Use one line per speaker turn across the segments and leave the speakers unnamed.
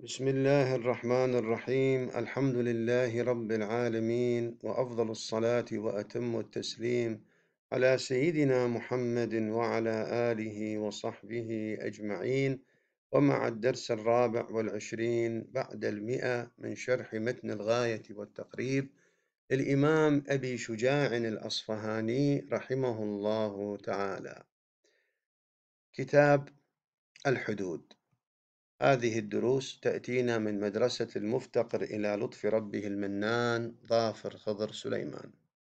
بسم الله الرحمن الرحيم. الحمد لله رب العالمين، وأفضل الصلاة وأتم التسليم على سيدنا محمد وعلى آله وصحبه أجمعين. ومع الدرس الرابع والعشرين بعد 100 من شرح متن الغاية والتقريب للإمام أبي شجاع الأصفهاني رحمه الله تعالى. كتاب الحدود. هذه الدروس تأتينا من مدرسة المفتقر إلى لطف ربه المنان ظافر خضر سليمان.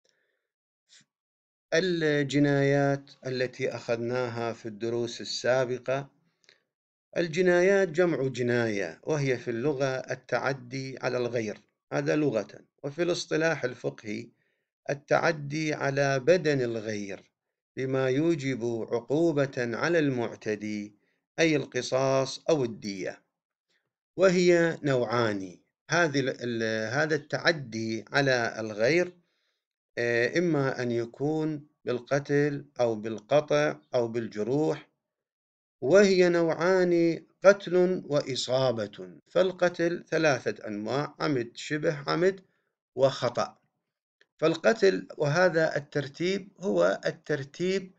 الجنايات التي أخذناها في الدروس السابقة، الجنايات جمع جناية، وهي في اللغة التعدي على الغير، هذا لغة، وفي الاصطلاح الفقهي التعدي على بدن الغير بما يوجب عقوبة على المعتدي، أي القصاص أو الدية، وهي نوعان. هذا التعدي على الغير إما أن يكون بالقتل أو بالقطع أو بالجروح، وهي نوعان: قتل وإصابة. فالقتل 3 أنواع: عمد، شبه عمد، وخطأ. فالقتل، وهذا الترتيب هو الترتيب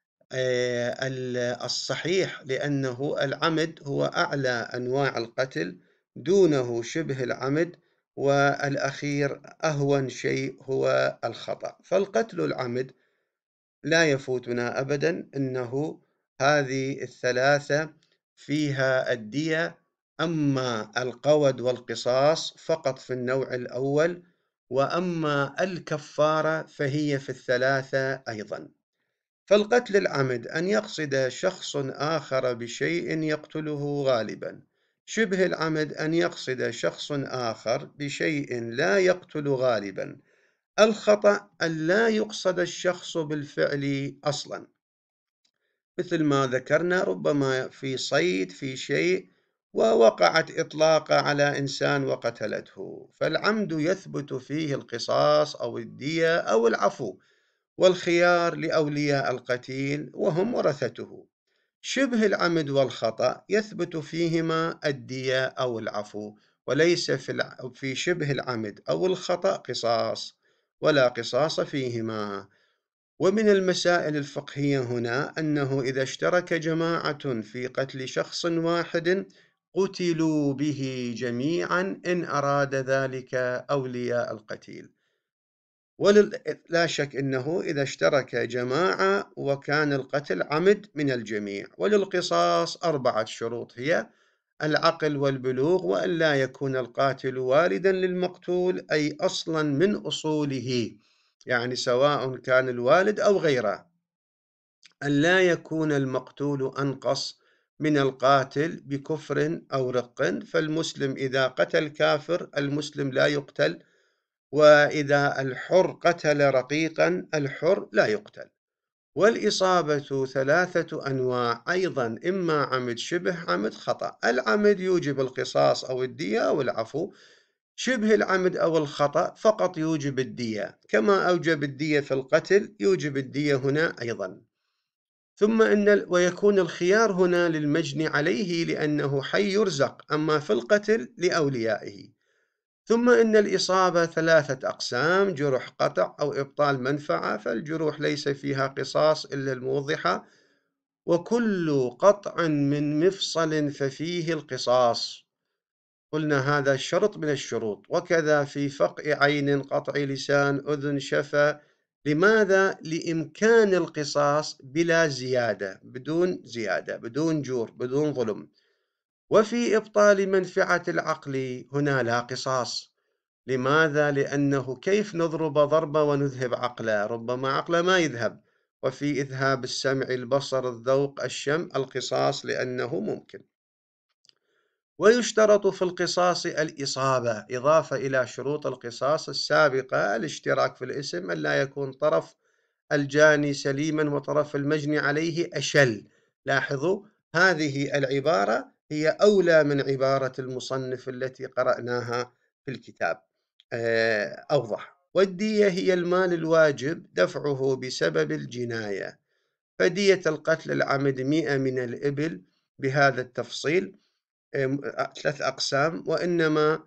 الصحيح، لأنه العمد هو أعلى أنواع القتل، دونه شبه العمد، والأخير أهون شيء هو الخطأ. فالقتل العمد لا يفوتنا أبدا، إنه هذه الثلاثة فيها الدية، أما القود والقصاص فقط في النوع الأول، وأما الكفارة فهي في الثلاثة أيضا. فالقتل العمد أن يقصد شخص آخر بشيء يقتله غالبا. شبه العمد أن يقصد شخص آخر بشيء لا يقتل غالبا. الخطأ أن لا يقصد الشخص بالفعل أصلا، مثل ما ذكرنا، ربما في صيد في شيء ووقعت إطلاقة على إنسان وقتلته، فالعمد يثبت فيه القصاص أو الدية أو العفو، والخيار لأولياء القتيل وهم ورثته. شبه العمد والخطأ يثبت فيهما الدية أو العفو، وليس في شبه العمد أو الخطأ قصاص، ولا قصاص فيهما. ومن المسائل الفقهية هنا أنه إذا اشترك جماعة في قتل شخص واحد قتلوا به جميعا إن أراد ذلك أولياء القتيل. لا شك أنه إذا اشترك جماعة وكان القتل عمد من الجميع. وللقصاص 4 شروط، هي العقل والبلوغ، وأن لا يكون القاتل والدا للمقتول، أي أصلا من أصوله، يعني سواء كان الوالد أو غيره. أن لا يكون المقتول أنقص من القاتل بكفر أو رق، فالمسلم إذا قتل كافر المسلم لا يقتل، وإذا الحر قتل رقيقا الحر لا يقتل. والإصابة 3 أنواع أيضا: إما عمد، شبه عمد، خطأ. العمد يوجب القصاص أو الدية أو العفو. شبه العمد أو الخطأ فقط يوجب الدية، كما أوجب الدية في القتل يوجب الدية هنا أيضا. ثم ويكون الخيار هنا للمجني عليه لأنه حي يرزق، أما في القتل لأوليائه. ثم إن الإصابة 3 أقسام: جرح، قطع، أو إبطال منفعة. فالجروح ليس فيها قصاص إلا الموضحة، وكل قطع من مفصل ففيه القصاص. قلنا هذا شرط من الشروط. وكذا في فقع عين، قطع لسان، أذن، شفة. لماذا؟ لإمكان القصاص بلا زيادة، بدون زيادة، بدون جور، بدون ظلم. وفي إبطال منفعة العقل هنا لا قصاص. لماذا؟ لأنه كيف نضرب ضربة ونذهب عقله؟ ربما عقله ما يذهب. وفي إذهاب السمع، البصر، الذوق، الشم القصاص، لأنه ممكن. ويشترط في القصاص الإصابة، إضافة إلى شروط القصاص السابقة: الاشتراك في الاسم، أن لا يكون طرف الجاني سليما وطرف المجني عليه أشل. لاحظوا هذه العبارة هي أولى من عبارة المصنف التي قرأناها في الكتاب، أوضح. والدية هي المال الواجب دفعه بسبب الجناية. فدية القتل العمد 100 من الإبل بهذا التفصيل. 3 أقسام، وإنما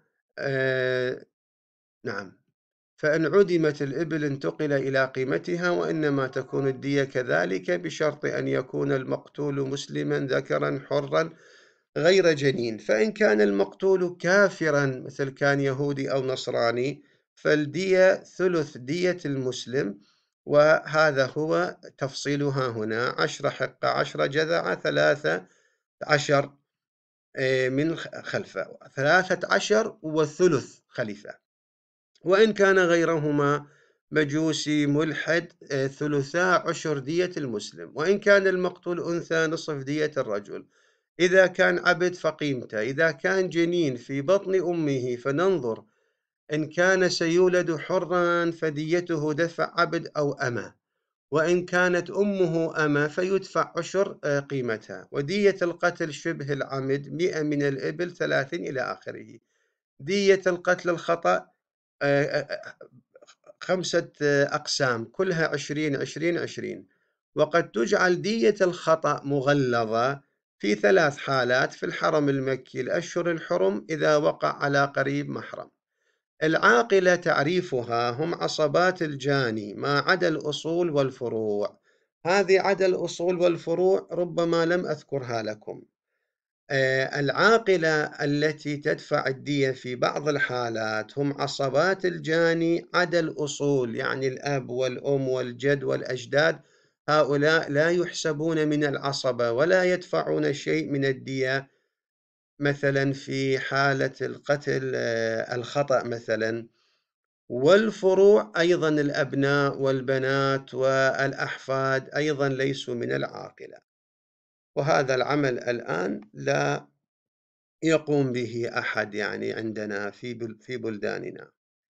نعم. فإن عُدِمت الإبل انتُقل إلى قيمتها، وإنما تكون الدية كذلك بشرط أن يكون المقتول مسلمًا ذكرًا حُرًّا غير جنين. فإن كان المقتول كافرًا مثل كان يهودي أو نصراني، فالدية ثلث دية المسلم، وهذا هو تفصيلها هنا: 10 حقة، 10 جذعة، 13 من خلفة، 13 وثلث خليفة. وإن كان غيرهما مجوسي ملحد، ثلثا عشر دية المسلم. وإن كان المقتول أنثى، نصف دية الرجل. إذا كان عبد فقيمته. إذا كان جنين في بطن أمه فننظر إن كان سيولد حرا فديته دفع عبد أو أمة، وإن كانت أمه أمة فيدفع عشر قيمتها. ودية القتل شبه العمد 100 من الإبل، 30 إلى آخره. دية القتل الخطأ 5 أقسام، كلها 20 20 20. وقد تجعل دية الخطأ مغلظة في 3 حالات: في الحرم المكي الأشهر الحرم، إذا وقع على قريب محرم. العاقلة تعريفها: هم عصبات الجاني ما عدا الأصول والفروع. هذه عدا الأصول والفروع ربما لم أذكرها لكم. العاقلة التي تدفع الدية في بعض الحالات هم عصبات الجاني عدا الأصول، يعني الأب والأم والجد والأجداد، هؤلاء لا يحسبون من العصبة ولا يدفعون شيء من الدية، مثلا في حالة القتل الخطأ مثلا. والفروع أيضا الأبناء والبنات والأحفاد أيضا ليسوا من العاقلة. وهذا العمل الآن لا يقوم به أحد، يعني عندنا في بلداننا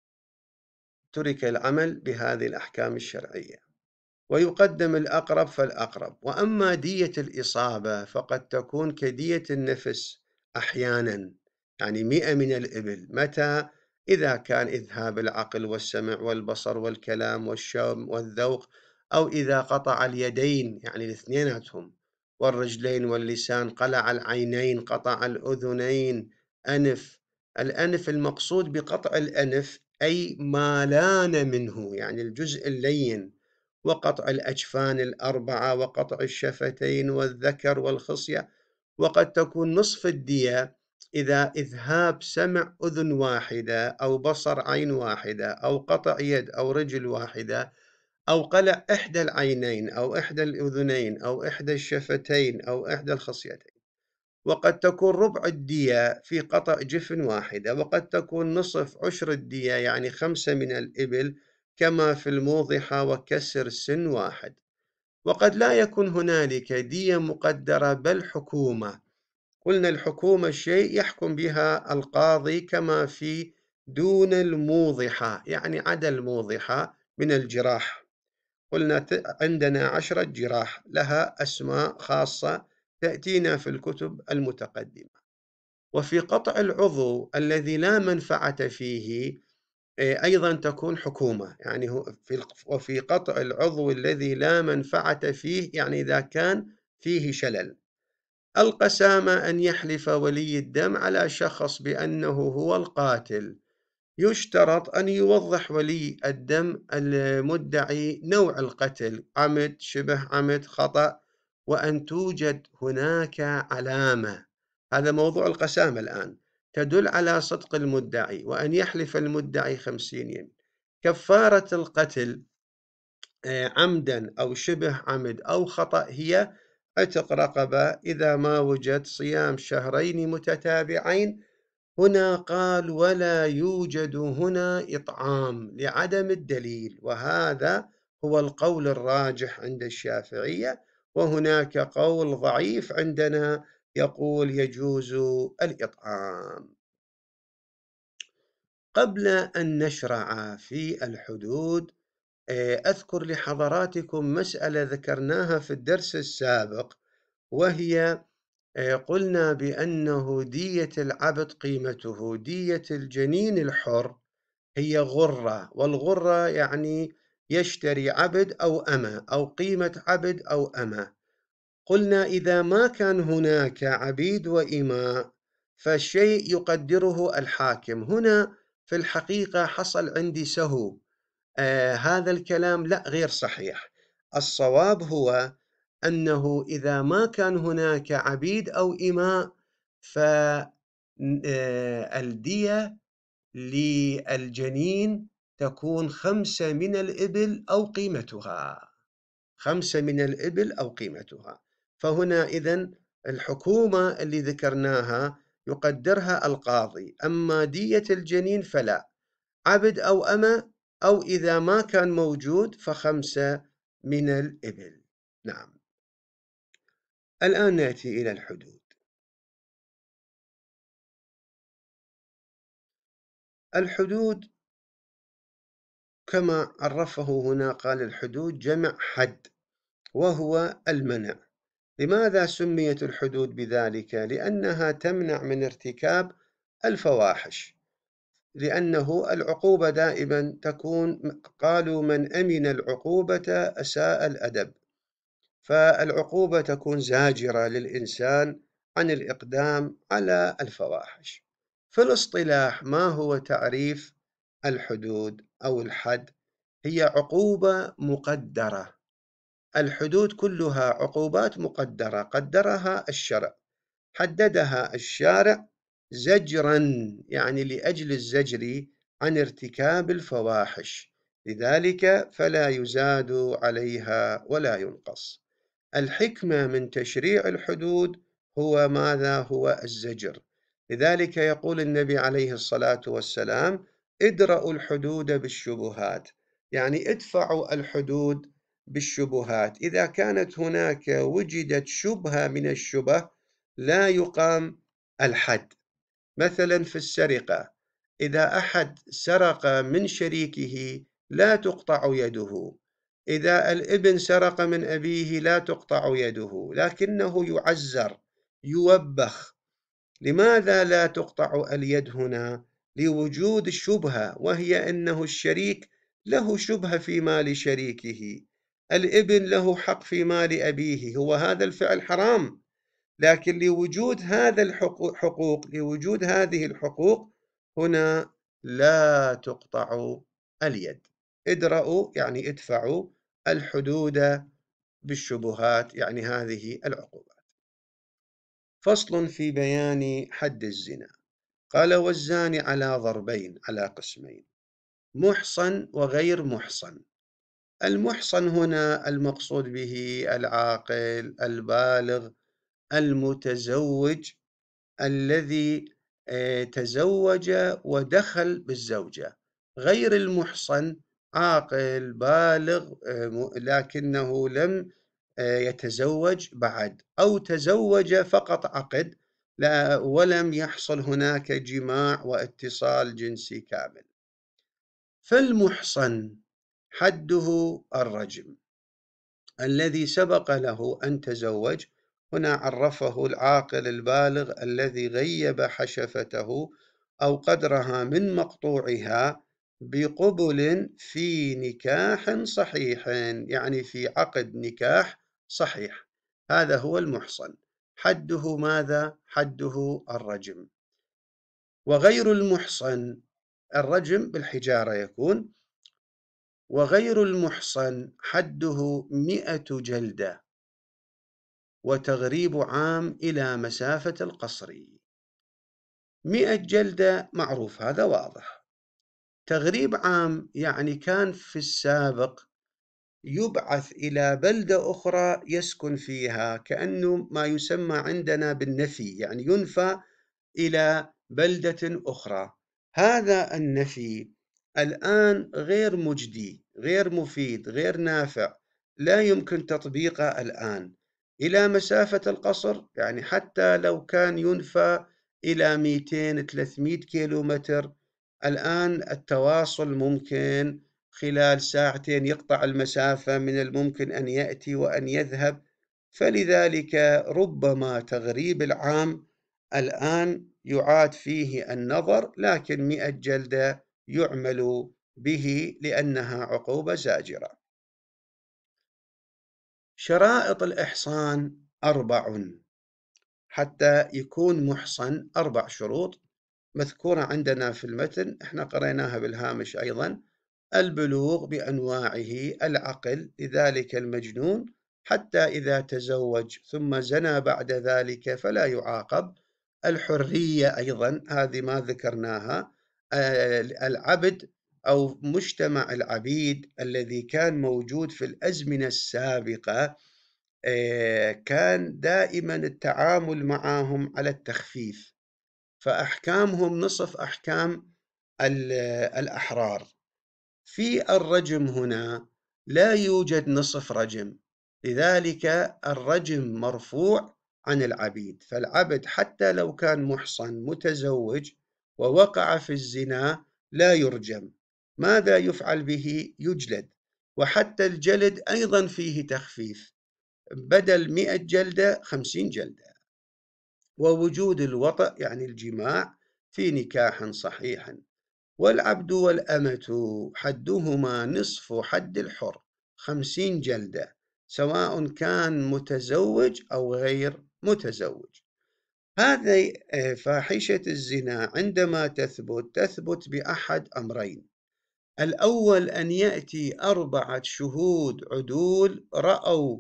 ترك العمل بهذه الأحكام الشرعية، ويقدم الأقرب فالأقرب. وأما دية الإصابة فقد تكون كدية النفس أحيانا، يعني 100 من الإبل. متى؟ إذا كان إذهاب العقل والسمع والبصر والكلام والشم والذوق، أو إذا قطع اليدين يعني الاثنيناتهم، والرجلين واللسان، قلع العينين، قطع الأذنين، أنف. الأنف المقصود بقطع الأنف أي ما لان منه، يعني الجزء اللين، وقطع الأجفان الأربعة، وقطع الشفتين والذكر والخصية. وقد تكون نصف الدية إذا إذهاب سمع أذن واحدة، أو بصر عين واحدة، أو قطع يد أو رجل واحدة، أو قلع إحدى العينين أو إحدى الأذنين أو إحدى الشفتين أو إحدى الخصيتين. وقد تكون ربع الدية في قطع جفن واحدة. وقد تكون نصف عشر الدية، يعني 5 من الإبل، كما في الموضحة وكسر سن واحد. وقد لا يكون هنالك دية مقدرة بل حكومة. قلنا الحكومة شيء يحكم بها القاضي، كما في دون الموضحة، يعني عدا الموضحة من الجراح. قلنا عندنا 10 جراح لها أسماء خاصة تأتينا في الكتب المتقدمة. وفي قطع العضو الذي لا منفعة فيه أيضا تكون حكومة، يعني وفي قطع العضو الذي لا منفعة فيه، يعني إذا كان فيه شلل. القسامة أن يحلف ولي الدم على شخص بأنه هو القاتل. يشترط أن يوضح ولي الدم المدعي نوع القتل: عمد، شبه عمد، خطأ، وأن توجد هناك علامة، هذا موضوع القسامة الآن، تدل على صدق المدعي، وأن يحلف المدعي 50 يمين. كفارة القتل عمدا أو شبه عمد أو خطأ هي عتق رقبة، إذا ما وجد صيام شهرين متتابعين. هنا قال: ولا يوجد هنا إطعام لعدم الدليل، وهذا هو القول الراجح عند الشافعية. وهناك قول ضعيف عندنا يقول يجوز الإطعام. قبل أن نشرع في الحدود، أذكر لحضراتكم مسألة ذكرناها في الدرس السابق، وهي قلنا بأنه دية العبد قيمته دية الجنين الحر هي غرة، والغرة يعني يشتري عبد أو أمة، أو قيمة عبد أو أمة. قلنا إذا ما كان هناك عبيد وإماء فالشيء يقدره الحاكم. هنا في الحقيقة حصل عندي سهو. هذا الكلام لا، غير صحيح. الصواب هو أنه إذا ما كان هناك عبيد أو إماء، فالدية للجنين تكون 5 من الإبل أو قيمتها. 5 من الإبل أو قيمتها. فهنا إذن الحكومة اللي ذكرناها يقدرها القاضي، أما دية الجنين فلا، عبد أو أمة، أو إذا ما كان موجود ف5 من الإبل. نعم. الآن نأتي إلى الحدود. الحدود كما عرفه هنا، قال الحدود جمع حد، وهو المنع. لماذا سميت الحدود بذلك؟ لأنها تمنع من ارتكاب الفواحش، لأنه العقوبة دائما تكون، قالوا من أمن العقوبة أساء الأدب، فالعقوبة تكون زاجرة للإنسان عن الإقدام على الفواحش. في الاصطلاح، ما هو تعريف الحدود أو الحد؟ هي عقوبة مقدرة. الحدود كلها عقوبات مقدرة قدرها الشرع، حددها الشارع زجرا، يعني لأجل الزجر عن ارتكاب الفواحش، لذلك فلا يزاد عليها ولا ينقص. الحكمة من تشريع الحدود هو ماذا؟ هو الزجر. لذلك يقول النبي عليه الصلاة والسلام: ادرأوا الحدود بالشبهات، يعني ادفعوا الحدود بالشبهات. إذا كانت هناك وجدت شبهة من الشبه لا يقام الحد. مثلا في السرقة، إذا أحد سرق من شريكه لا تقطع يده. إذا الابن سرق من أبيه لا تقطع يده، لكنه يعزر، يوبخ. لماذا لا تقطع اليد هنا؟ لوجود الشبهة، وهي أنه الشريك له شبهة في مال شريكه، الابن له حق في مال أبيه، هو هذا الفعل حرام، لكن لوجود هذا الحقوق، لوجود هذه الحقوق، هنا لا تقطع اليد. ادرأوا يعني ادفعوا الحدود بالشبهات، يعني هذه العقوبات. فصل في بيان حد الزنا. قال: والزاني على ضربين، على قسمين: محصن وغير محصن. المحصن هنا المقصود به العاقل البالغ المتزوج، الذي تزوج ودخل بالزوجة. غير المحصن عاقل بالغ لكنه لم يتزوج بعد، أو تزوج فقط عقد ولم يحصل هناك جماع واتصال جنسي كامل. فالمحصن حده الرجم. الذي سبق له أن تزوج، هنا عرفه العاقل البالغ الذي غيب حشفته أو قدرها من مقطوعها بقبل في نكاح صحيح، يعني في عقد نكاح صحيح، هذا هو المحصن. حده ماذا؟ حده الرجم. وغير المحصن، الرجم بالحجارة يكون، وغير المحصن حده 100 جلدة وتغريب عام إلى مسافة القصر. 100 جلدة معروف، هذا واضح. تغريب عام يعني كان في السابق يبعث إلى بلدة أخرى يسكن فيها، كأنه ما يسمى عندنا بالنفي، يعني ينفى إلى بلدة أخرى. هذا النفي الآن غير مجدي، غير مفيد، غير نافع، لا يمكن تطبيقه الآن. إلى مسافة القصر، يعني حتى لو كان ينفى إلى 200-300 كيلومتر، الآن التواصل ممكن خلال ساعتين يقطع المسافة، من الممكن أن يأتي وأن يذهب. فلذلك ربما تغريب العام الآن يعاد فيه النظر، لكن 100 جلدة يعمل به لأنها عقوبة زاجرة. شرائط الإحصان 4: حتى يكون محصن 4 شروط مذكورة عندنا في المتن، احنا قريناها بالهامش أيضا: البلوغ بأنواعه، العقل لذلك المجنون حتى إذا تزوج ثم زنى بعد ذلك فلا يعاقب، الحرية أيضا هذه ما ذكرناها، العبد أو مجتمع العبيد الذي كان موجود في الأزمنة السابقة كان دائما التعامل معهم على التخفيف، فأحكامهم نصف أحكام الأحرار. في الرجم هنا لا يوجد نصف رجم، لذلك الرجم مرفوع عن العبيد، فالعبد حتى لو كان محصن متزوج ووقع في الزنا لا يرجم. ماذا يفعل به؟ يجلد. وحتى الجلد أيضا فيه تخفيف، بدل 100 جلدة 50 جلدة. ووجود الوطأ يعني الجماع في نكاح صحيح. والعبد والأمة حدهما نصف حد الحر 50 جلدة، سواء كان متزوج أو غير متزوج. هذه فاحشة الزنا عندما تثبت بأحد أمرين: الأول أن يأتي 4 شهود عدول رأوا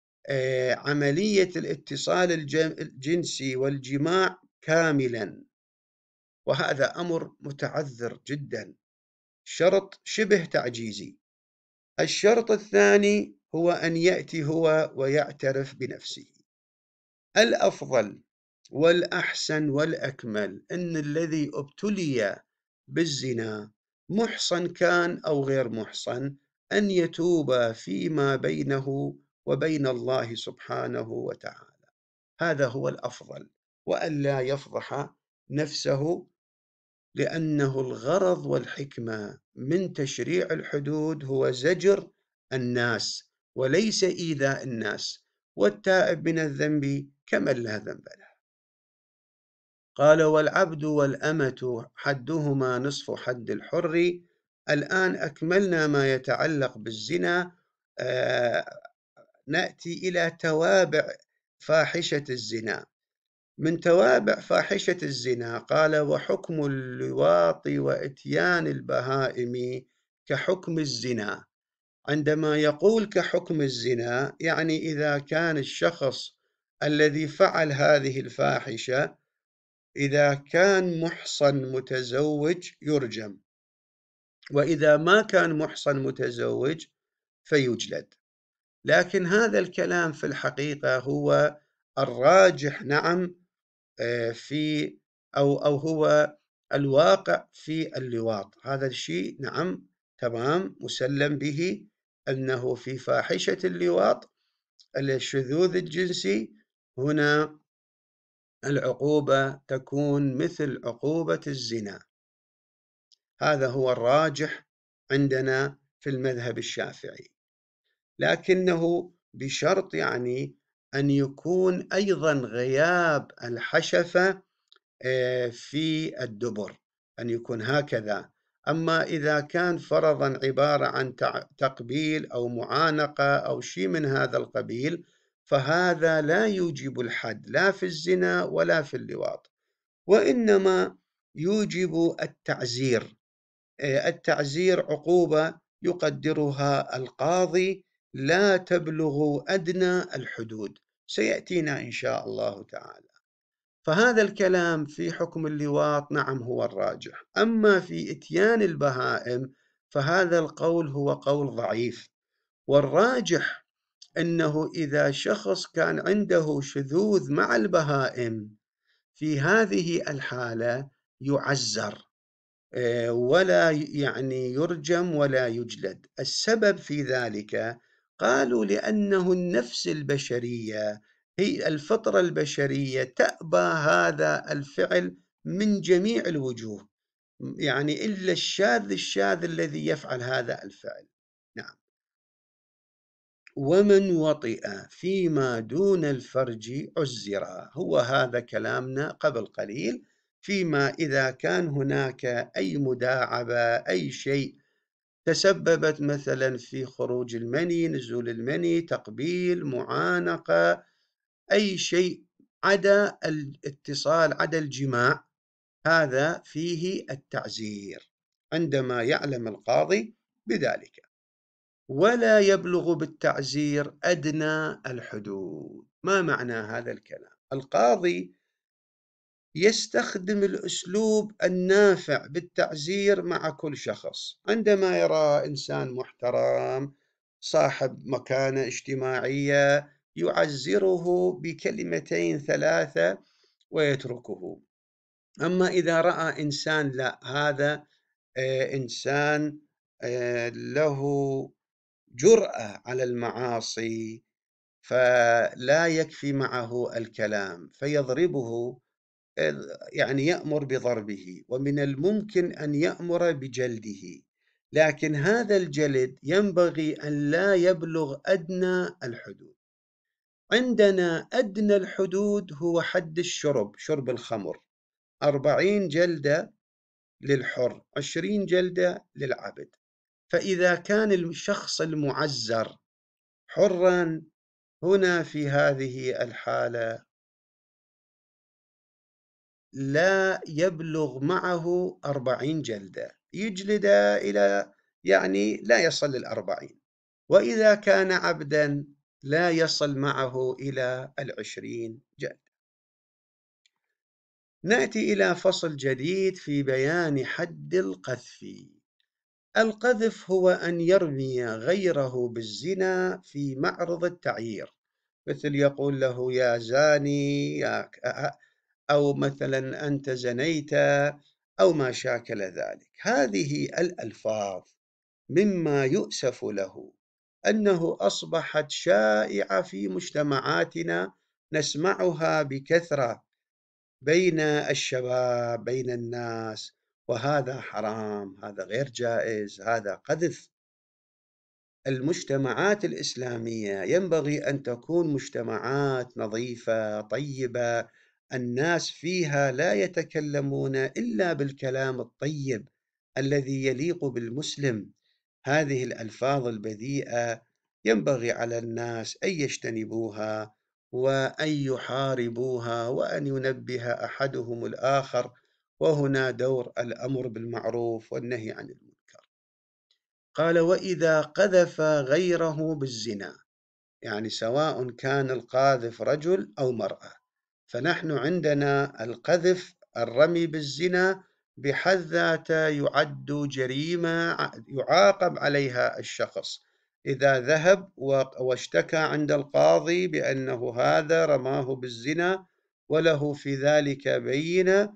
عملية الاتصال الجنسي والجماع كاملا، وهذا أمر متعذر جدا، شرط شبه تعجيزي. الشرط الثاني هو أن يأتي هو ويعترف بنفسه. الأفضل والأحسن والأكمل أن الذي ابتلي بالزنا محصن كان أو غير محصن أن يتوب فيما بينه وبين الله سبحانه وتعالى، هذا هو الأفضل، وأن لا يفضح نفسه، لأنه الغرض والحكمة من تشريع الحدود هو زجر الناس وليس إيذاء الناس، والتائب من الذنب كمن لا ذنب له. قال: والعبد والأمة حدهما نصف حد الحر. الآن أكملنا ما يتعلق بالزنا، نأتي إلى توابع فاحشة الزنا. من توابع فاحشة الزنا قال: وحكم اللواط وإتيان البهائم كحكم الزنا. عندما يقول كحكم الزنا يعني إذا كان الشخص الذي فعل هذه الفاحشة إذا كان محصن متزوج يرجم، وإذا ما كان محصن متزوج فيجلد. لكن هذا الكلام في الحقيقة هو الراجح، نعم، في أو هو الواقع في اللواط. هذا الشيء نعم تمام مسلم به، أنه في فاحشة اللواط الشذوذ الجنسي هنا العقوبة تكون مثل عقوبة الزنا. هذا هو الراجح عندنا في المذهب الشافعي، لكنه بشرط يعني أن يكون أيضا غياب الحشفة في الدبر، أن يكون هكذا. أما إذا كان فرضا عبارة عن تقبيل أو معانقة أو شيء من هذا القبيل فهذا لا يوجب الحد لا في الزنا ولا في اللواط، وإنما يوجب التعزير. التعزير عقوبة يقدرها القاضي لا تبلغ أدنى الحدود، سيأتينا إن شاء الله تعالى. فهذا الكلام في حكم اللواط نعم هو الراجح. أما في إتيان البهائم فهذا القول هو قول ضعيف، والراجح أنه إذا شخص كان عنده شذوذ مع البهائم في هذه الحالة يعزر ولا يعني يرجم ولا يجلد. السبب في ذلك قالوا لأنه النفس البشرية هي الفطرة البشرية تأبى هذا الفعل من جميع الوجوه، يعني إلا الشاذ الذي يفعل هذا الفعل. نعم. ومن وطئ فيما دون الفرج عزرا، هو هذا كلامنا قبل قليل، فيما إذا كان هناك أي مداعبة أي شيء تسببت مثلا في خروج المني، نزول المني، تقبيل، معانقة، أي شيء عدا الاتصال، عدا الجماع، هذا فيه التعزير عندما يعلم القاضي بذلك، ولا يبلغ بالتعزير أدنى الحدود. ما معنى هذا الكلام؟ القاضي يستخدم الأسلوب النافع بالتعزير مع كل شخص، عندما يرى إنسان محترم صاحب مكانة اجتماعية يعزره بكلمتين ثلاثة ويتركه. أما إذا رأى إنسان لا، هذا إنسان له جرأة على المعاصي، فلا يكفي معه الكلام فيضربه، يعني يأمر بضربه، ومن الممكن أن يأمر بجلده، لكن هذا الجلد ينبغي أن لا يبلغ أدنى الحدود. عندنا أدنى الحدود هو حد الشرب، شرب الخمر، 40 جلدة للحر، 20 جلدة للعبد. فإذا كان الشخص المعزر حرا، هنا في هذه الحالة لا يبلغ معه 40 جلدة، يجلد إلى يعني لا يصل ل40. وإذا كان عبدا لا يصل معه إلى 20 جلدة. نأتي إلى فصل جديد في بيان حد القذف. القذف هو أن يرمي غيره بالزنا في معرض التعيير، مثل يقول له يا زاني، أو مثلا أنت زنيت، أو ما شاكل ذلك. هذه الألفاظ مما يؤسف له أنه أصبحت شائعة في مجتمعاتنا، نسمعها بكثرة بين الشباب، بين الناس، وهذا حرام، هذا غير جائز، هذا قذف. المجتمعات الإسلامية ينبغي أن تكون مجتمعات نظيفة طيبة، الناس فيها لا يتكلمون إلا بالكلام الطيب الذي يليق بالمسلم. هذه الألفاظ البذيئة ينبغي على الناس أن يجتنبوها، وأن يحاربوها، وأن ينبه أحدهم الآخر، وهنا دور الأمر بالمعروف والنهي عن المنكر. قال وإذا قذف غيره بالزنا، يعني سواء كان القاذف رجل أو مرأة، فنحن عندنا القذف الرمي بالزنا بحد ذاته يعد جريمة يعاقب عليها الشخص إذا ذهب واشتكى عند القاضي بأنه هذا رماه بالزنا وله في ذلك بينة،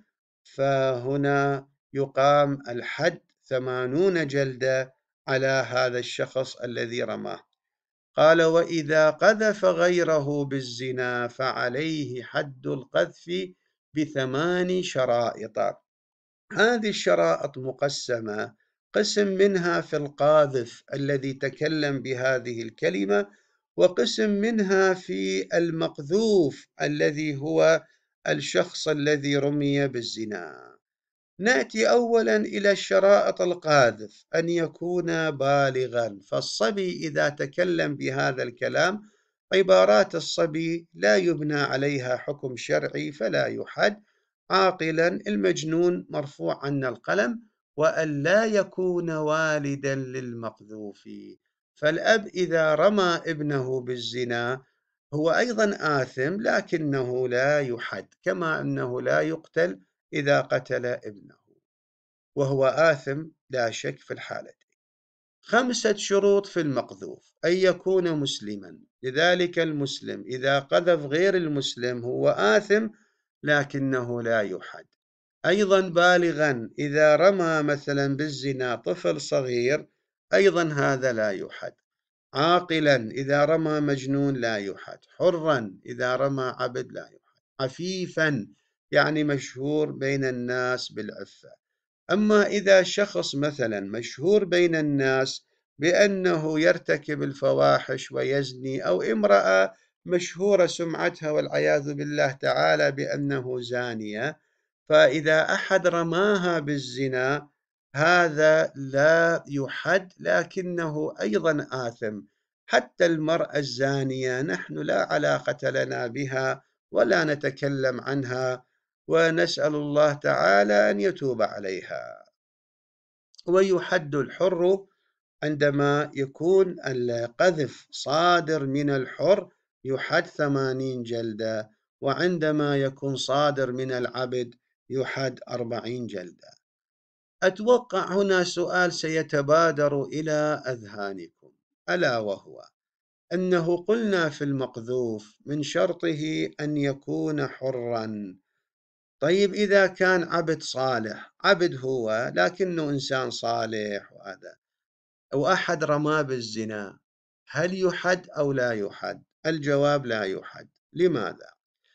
فهنا يقام الحد 80 جلدة على هذا الشخص الذي رماه. قال وإذا قذف غيره بالزنا فعليه حد القذف ب8 شرائط. هذه الشرائط مقسمة، قسم منها في القاذف الذي تكلم بهذه الكلمة، وقسم منها في المقذوف الذي هو الشخص الذي رمي بالزنا. نأتي أولا إلى الشرائط القاذف، أن يكون بالغا، فالصبي إذا تكلم بهذا الكلام عبارات الصبي لا يبنى عليها حكم شرعي فلا يحد. عاقلا، المجنون مرفوع عنا القلم، وأن لا يكون والدا للمقذوف. فالأب إذا رمى ابنه بالزنا هو أيضا آثم، لكنه لا يحد، كما أنه لا يقتل إذا قتل ابنه، وهو آثم لا شك في الحالتين. 5 شروط في المقذوف: أن يكون مسلما، لذلك المسلم إذا قذف غير المسلم هو آثم لكنه لا يحد. أيضا بالغا، إذا رمى مثلا بالزنا طفل صغير أيضا هذا لا يحد. عاقلا، إذا رمى مجنون لا يحد. حرا، إذا رمى عبد لا يحد. عفيفا، يعني مشهور بين الناس بالعفة. أما إذا شخص مثلا مشهور بين الناس بأنه يرتكب الفواحش ويزني، أو امرأة مشهورة سمعتها والعياذ بالله تعالى بأنه زانية، فإذا أحد رماها بالزنا هذا لا يحد لكنه أيضا آثم. حتى المرأة الزانية نحن لا علاقة لنا بها ولا نتكلم عنها، ونسأل الله تعالى أن يتوب عليها. ويحد الحر عندما يكون القذف صادر من الحر يحد 80 جلدة، وعندما يكون صادر من العبد يحد 40 جلدة. أتوقع هنا سؤال سيتبادر إلى أذهانكم، ألا وهو أنه قلنا في المقذوف من شرطه أن يكون حرا. طيب إذا كان عبد صالح، عبد هو لكنه إنسان صالح، وهذا وأحد رماه بالزنا، هل يحد أو لا يحد؟ الجواب لا يحد. لماذا؟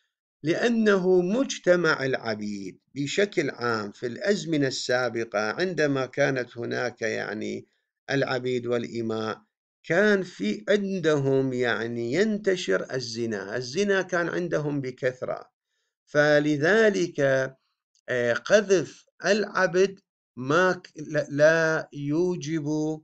لأنه مجتمع العبيد بشكل عام في الأزمنة السابقة عندما كانت هناك العبيد والإماء، كان في عندهم ينتشر الزنا كان عندهم بكثرة، فلذلك قذف العبد ما لا يوجب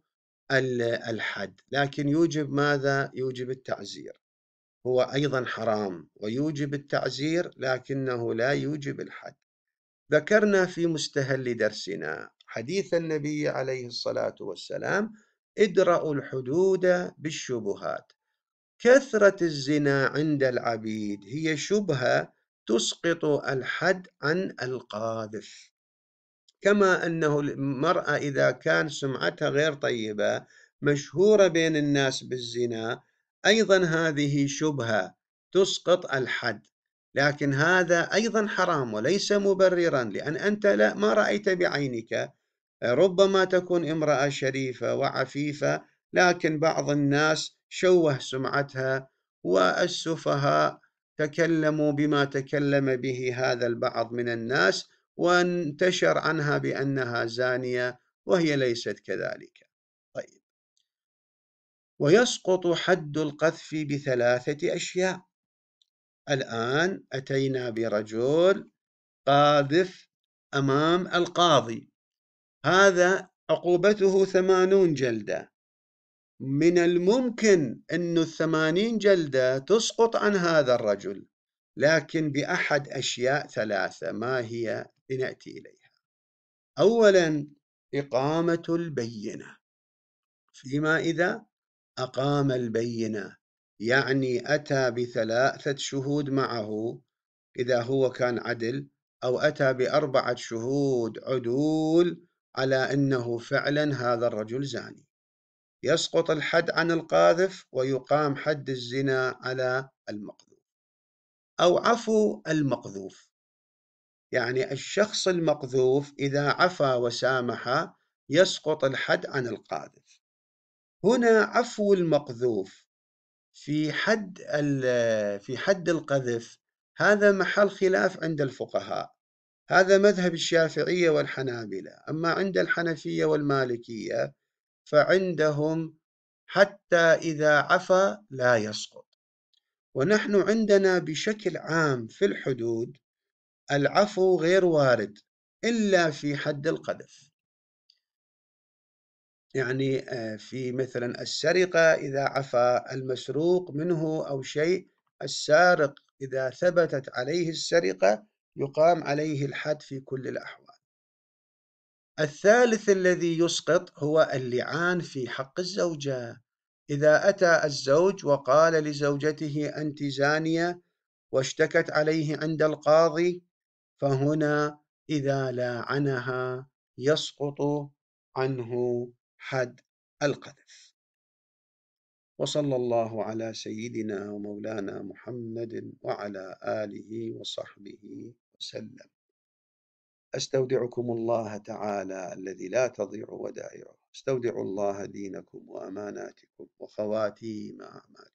الحد، لكن يوجب ماذا؟ يوجب التعزير. هو أيضا حرام ويوجب التعزير لكنه لا يوجب الحد. ذكرنا في مستهل درسنا حديث النبي عليه الصلاة والسلام: ادرأوا الحدود بالشبهات. كثرة الزنا عند العبيد هي شبهة تسقط الحد عن القاذف، كما أنه المرأة إذا كان سمعتها غير طيبة مشهورة بين الناس بالزنا، أيضا هذه شبهة تسقط الحد، لكن هذا أيضا حرام وليس مبررا، لأن أنت ما رأيت بعينك. ربما تكون امرأة شريفة وعفيفة، لكن بعض الناس شوه سمعتها، والسفهاء تكلموا بما تكلم به هذا البعض من الناس، وانتشر عنها بأنها زانية وهي ليست كذلك. طيب، ويسقط حد القذف بثلاثة أشياء. الآن أتينا برجل قاذف أمام القاضي، هذا عقوبته 80 جلدة. من الممكن أن 80 جلدة تسقط عن هذا الرجل، لكن بأحد أشياء ثلاثة. ما هي؟ لنأتي إليها. أولا، إقامة البينة. فيما إذا أقام البينة، يعني أتى ب3 شهود معه إذا هو كان عدل، أو أتى ب4 شهود عدول على أنه فعلا هذا الرجل زاني، يسقط الحد عن القاذف ويقام حد الزنا على المقذوف. أو عفو المقذوف، يعني الشخص المقذوف إذا عفا وسامح يسقط الحد عن القاذف. هنا عفو المقذوف في حد القذف هذا محل خلاف عند الفقهاء، هذا مذهب الشافعية والحنابلة. أما عند الحنفية والمالكية فعندهم حتى إذا عفا لا يسقط. ونحن عندنا بشكل عام في الحدود العفو غير وارد إلا في حد القذف. يعني في مثلا السرقة إذا عفا المسروق منه أو شيء، السارق إذا ثبتت عليه السرقة يقام عليه الحد في كل الأحوال. الثالث الذي يسقط هو اللعان في حق الزوجة. إذا أتى الزوج وقال لزوجته أنت زانية واشتكت عليه عند القاضي، فهنا إذا لاعنها يسقط عنه حد القذف. وصلى الله على سيدنا ومولانا محمد وعلى آله وصحبه وسلم. أستودعكم الله تعالى الذي لا تضيع ودائعه. استودعوا الله دينكم وأماناتكم وخواتيم أعمالكم.